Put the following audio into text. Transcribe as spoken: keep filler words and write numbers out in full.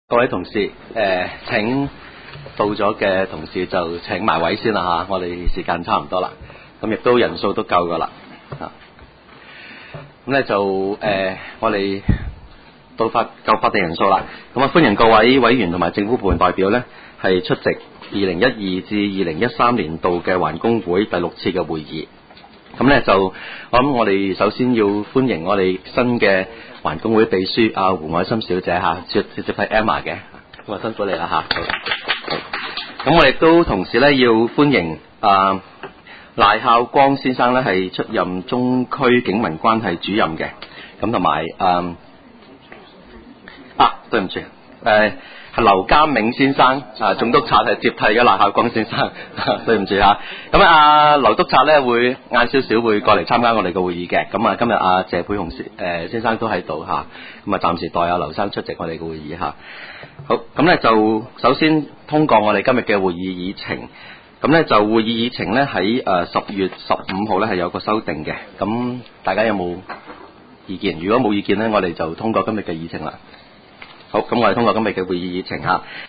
各位同事，誒、呃、請到咗嘅同事就請埋位先啦嚇，我哋時間差唔多啦，咁亦都人數都夠噶啦，啊，咁咧就誒、呃、我哋到法夠法定人數啦，咁啊歡迎各位委員同埋政府部門代表咧係出席二零一二至二零一三年度嘅環工會第六次嘅會議。咁咧就我諗我哋首先要歡迎我哋新嘅環工會秘書阿胡愛心小姐嚇，接接接替 Emma 嘅，咁啊辛苦你啦嚇。咁我哋都同時咧要歡迎啊賴孝光先生咧係出任中區警民關係主任嘅，咁同埋啊啊對唔住誒。係劉家銘先生啊，總督察係接替嘅賴孝光先生，對唔住嚇。咁啊，劉督察咧會晏少少會過嚟參加我哋嘅會議嘅。咁啊，今日阿謝佩雄先誒先生都喺度嚇，咁啊暫時代阿劉生出席我哋嘅會議嚇。好，咁咧就首先通過我哋今日嘅會議議程。咁咧就會議議程咧喺誒十月十五號咧係有個修訂嘅。咁大家有冇意見？如果冇意見咧，我哋就通過今日嘅議程啦。好，咁我哋通過今日嘅會議議程嚇。